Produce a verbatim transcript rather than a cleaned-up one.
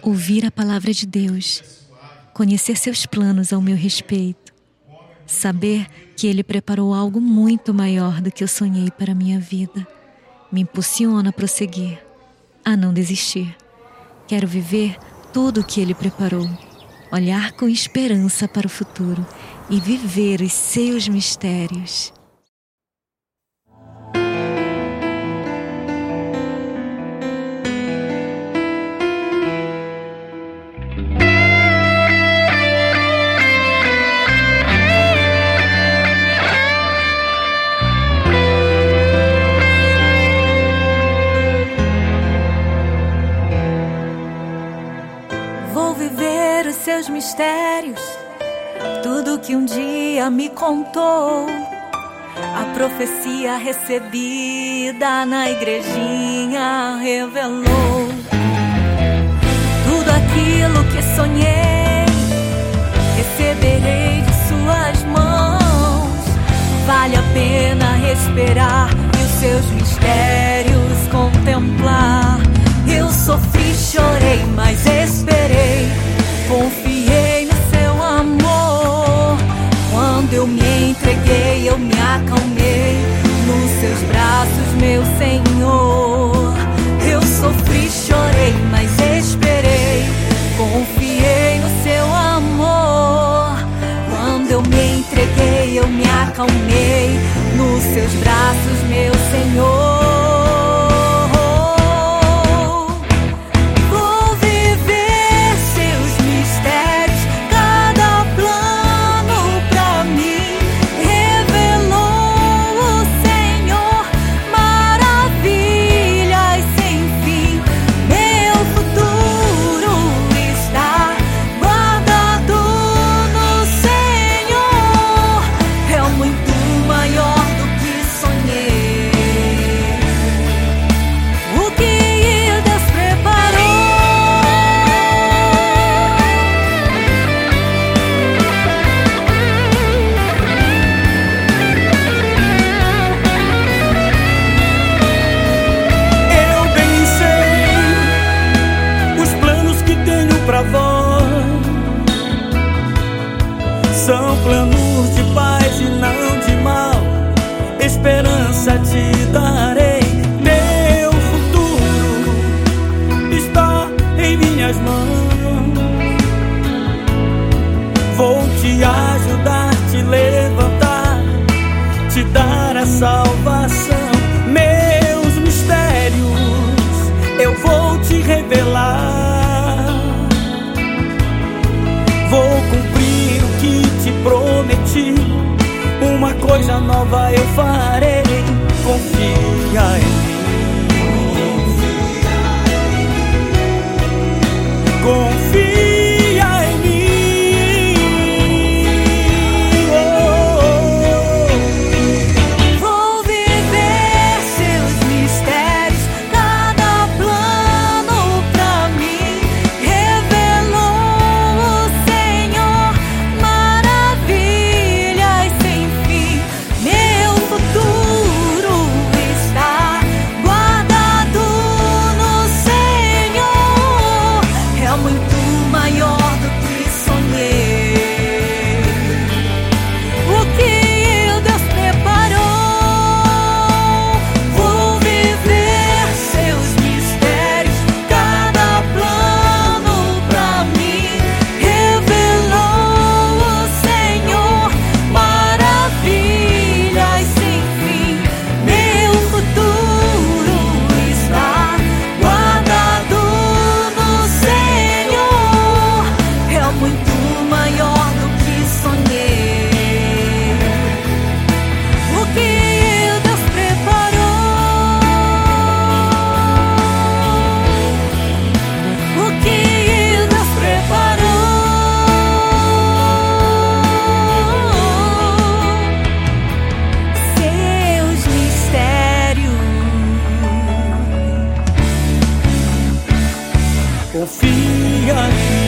Ouvir a palavra de Deus, conhecer seus planos ao meu respeito, saber que Ele preparou algo muito maior do que eu sonhei para a minha vida, me impulsiona a prosseguir, a não desistir. Quero viver tudo o que Ele preparou, olhar com esperança para o futuro e viver os seus mistérios. Vou viver os seus mistérios, tudo que um dia me contou, a profecia recebida na igrejinha revelou. Tudo aquilo que sonhei, receberei de suas mãos. Vale a pena respirar e os seus mistérios contemplar. Eu sofri, chorei, mas esperei, confiei no seu amor. Quando eu me entreguei, eu me acalmei nos seus braços, meu Senhor. Eu sofri, chorei, mas esperei, confiei no seu amor. Quando eu me entreguei, eu me acalmei nos seus braços, meu Senhor. São planos de paz e não de mal, esperança te darei. Meu futuro está em minhas mãos. Vou te ajudar, te levantar, te dar a salvação. Meus mistérios eu vou te revelar. Vou cumprir o que te prometi, uma coisa nova eu farei. Confia em mim, confia em mim. Oh, oh. Vou viver seus mistérios, cada plano pra mim revelou o Senhor. Maravilhas sem fim, meu futuro está guardado no Senhor. É muito maior do que sonhei, o que Deus preparou. Vou viver seus mistérios, cada plano pra mim revelou o Senhor. Maravilhas sem fim, meu futuro está guardado no Senhor. É muito maior do que sonhei, o que Deus preparou, o que Deus preparou. Seus mistérios. Confia em mim.